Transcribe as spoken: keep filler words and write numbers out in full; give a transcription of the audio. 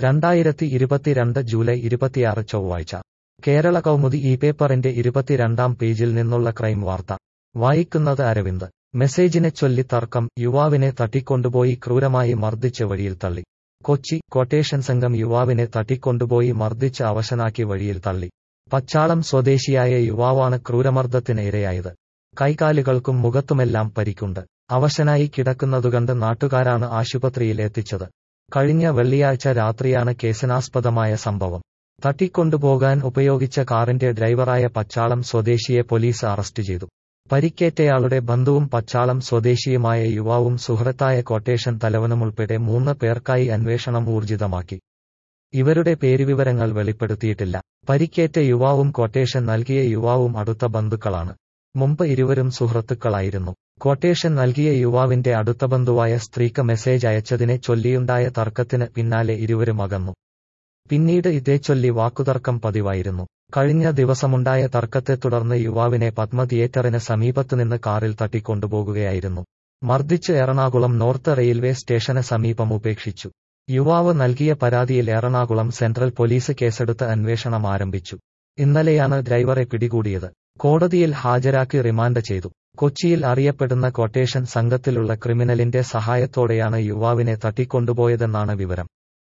രണ്ടായിരത്തി ഇരുപത്തിരണ്ട് ജൂലൈ ഇരുപത്തിയാറ് ചൊവ്വാഴ്ച കേരള കൗമുദി ഈ പേപ്പറിന്റെ ഇരുപത്തിരണ്ടാം പേജിൽ നിന്നുള്ള ക്രൈം വാർത്ത വായിക്കുന്നത് അരവിന്ദ്. മെസ്സേജിനെ ചൊല്ലി തർക്കം, യുവാവിനെ തട്ടിക്കൊണ്ടുപോയി ക്രൂരമായി മർദ്ദിച്ച് വഴിയിൽ തള്ളി. കൊച്ചി ക്വട്ടേഷൻ സംഘം യുവാവിനെ തട്ടിക്കൊണ്ടുപോയി മർദ്ദിച്ച് അവശനാക്കി വഴിയിൽ തള്ളി. പച്ചാളം സ്വദേശിയായ യുവാവാണ് ക്രൂരമർദ്ദത്തിന് ഇരയായത്. കൈകാലുകൾക്കും മുഖത്തുമെല്ലാം പരിക്കുണ്ട്. അവശനായി കിടക്കുന്നതുകണ്ട് നാട്ടുകാരാണ് ആശുപത്രിയിൽ എത്തിച്ചത്. കഴിഞ്ഞ വെള്ളിയാഴ്ച രാത്രിയാണ് കേസിനാസ്പദമായ സംഭവം. തട്ടിക്കൊണ്ടുപോകാൻ ഉപയോഗിച്ച കാറിന്റെ ഡ്രൈവറായ പച്ചാളം സ്വദേശിയെ പോലീസ് അറസ്റ്റ് ചെയ്തു. പരിക്കേറ്റയാളുടെ ബന്ധുവും പച്ചാളം സ്വദേശിയുമായ യുവാവും സുഹൃത്തായ ക്വട്ടേഷൻ തലവനുമുൾപ്പെടെ മൂന്ന് പേർക്കായി അന്വേഷണം ഊർജിതമാക്കി. ഇവരുടെ പേരുവിവരങ്ങൾ വെളിപ്പെടുത്തിയിട്ടില്ല. പരിക്കേറ്റ യുവാവും ക്വട്ടേഷൻ നൽകിയ യുവാവും അടുത്ത ബന്ധുക്കളാണ്. മുമ്പ് ഇരുവരും സുഹൃത്തുക്കളായിരുന്നു. ക്വട്ടേഷൻ നൽകിയ യുവാവിന്റെ അടുത്ത ബന്ധുവായ സ്ത്രീക്ക് മെസ്സേജ് അയച്ചതിനെ ചൊല്ലിയുണ്ടായ തർക്കത്തിന് പിന്നാലെ ഇരുവരും അകന്നു. പിന്നീട് ഇതേച്ചൊല്ലി വാക്കുതർക്കം പതിവായിരുന്നു. കഴിഞ്ഞ ദിവസമുണ്ടായ തർക്കത്തെ തുടർന്ന് യുവാവിനെ പത്മ തിയേറ്ററിന് സമീപത്തുനിന്ന് കാറിൽ തട്ടിക്കൊണ്ടുപോകുകയായിരുന്നു. മർദ്ദിച്ച് എറണാകുളം നോർത്ത് റെയിൽവേ സ്റ്റേഷന് സമീപം ഉപേക്ഷിച്ചു. യുവാവ് നൽകിയ പരാതിയിൽ എറണാകുളം സെൻട്രൽ പോലീസ് കേസെടുത്ത് അന്വേഷണം ആരംഭിച്ചു. ഇന്നലെയാണ് ഡ്രൈവറെ പിടികൂടിയത്. കോടതിയിൽ ഹാജരാക്കി റിമാൻഡ് ചെയ്തു. കൊച്ചിയിൽ അറിയപ്പെടുന്ന ക്വട്ടേഷൻ സംഘത്തിലുള്ള ക്രിമിനലിന്റെ സഹായത്തോടെയാണ് യുവാവിനെ തട്ടിക്കൊണ്ടുപോയതെന്നാണ് വിവരം.